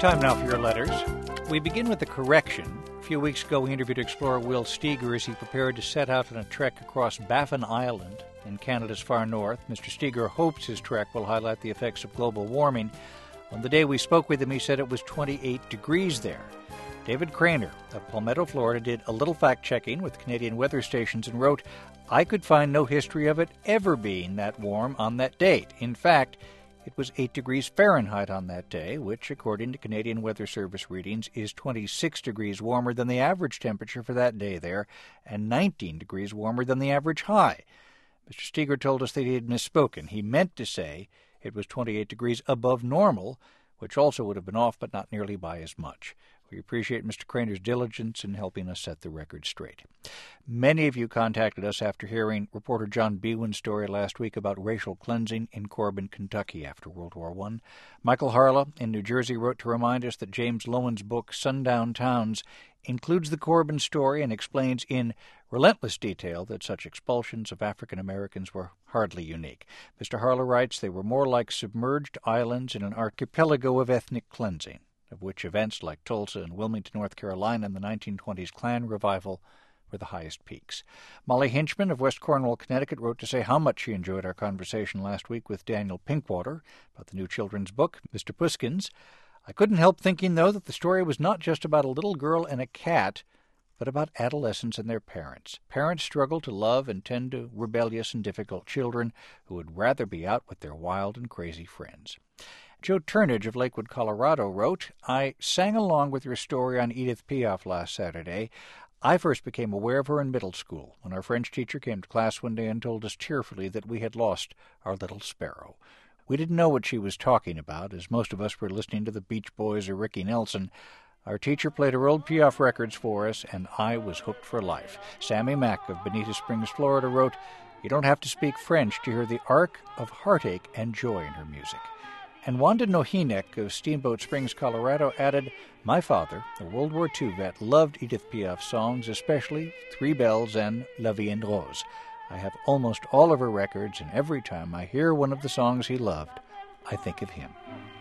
Time now for your letters. We begin with a correction. A few weeks ago, we interviewed explorer Will Steger as he prepared to set out on a trek across Baffin Island in Canada's far north. Mr. Steger hopes his trek will highlight the effects of global warming. On the day we spoke with him, he said it was 28 degrees there. David Craner of Palmetto, Florida, did a little fact-checking with Canadian weather stations and wrote, "I could find no history of it ever being that warm on that date. In fact, it was 8 degrees Fahrenheit on that day, which, according to Canadian Weather Service readings, is 26 degrees warmer than the average temperature for that day there, and 19 degrees warmer than the average high." Mr. Steger told us that he had misspoken. He meant to say it was 28 degrees above normal, which also would have been off, but not nearly by as much. We appreciate Mr. Craner's diligence in helping us set the record straight. Many of you contacted us after hearing reporter John Biewen's story last week about racial cleansing in Corbin, Kentucky after World War I. Michael Harla in New Jersey wrote to remind us that James Lowen's book Sundown Towns includes the Corbin story and explains in relentless detail that such expulsions of African Americans were hardly unique. Mr. Harla writes they were more like submerged islands in an archipelago of ethnic cleansing, of which events like Tulsa and Wilmington, North Carolina in the 1920s Klan revival were the highest peaks. Molly Hinchman of West Cornwall, Connecticut, wrote to say how much she enjoyed our conversation last week with Daniel Pinkwater about the new children's book, Mr. Puskins. "I couldn't help thinking, though, that the story was not just about a little girl and a cat, but about adolescents and their parents. Parents struggle to love and tend to rebellious and difficult children who would rather be out with their wild and crazy friends." Joe Turnage of Lakewood, Colorado, wrote, "I sang along with your story on Edith Piaf last Saturday. I first became aware of her in middle school when our French teacher came to class one day and told us tearfully that we had lost our little sparrow. We didn't know what she was talking about, as most of us were listening to the Beach Boys or Ricky Nelson. Our teacher played her old Piaf records for us, and I was hooked for life." Sammy Mack of Bonita Springs, Florida, wrote, "You don't have to speak French to hear the arc of heartache and joy in her music." And Wanda Nohinek of Steamboat Springs, Colorado, added, "My father, a World War II vet, loved Edith Piaf's songs, especially Three Bells and La Vie en Rose. I have almost all of her records, and every time I hear one of the songs he loved, I think of him."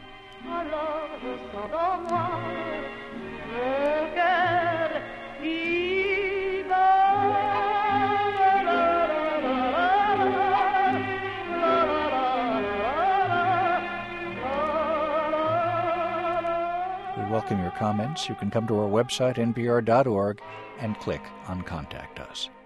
We welcome your comments. You can come to our website, npr.org, and click on Contact Us.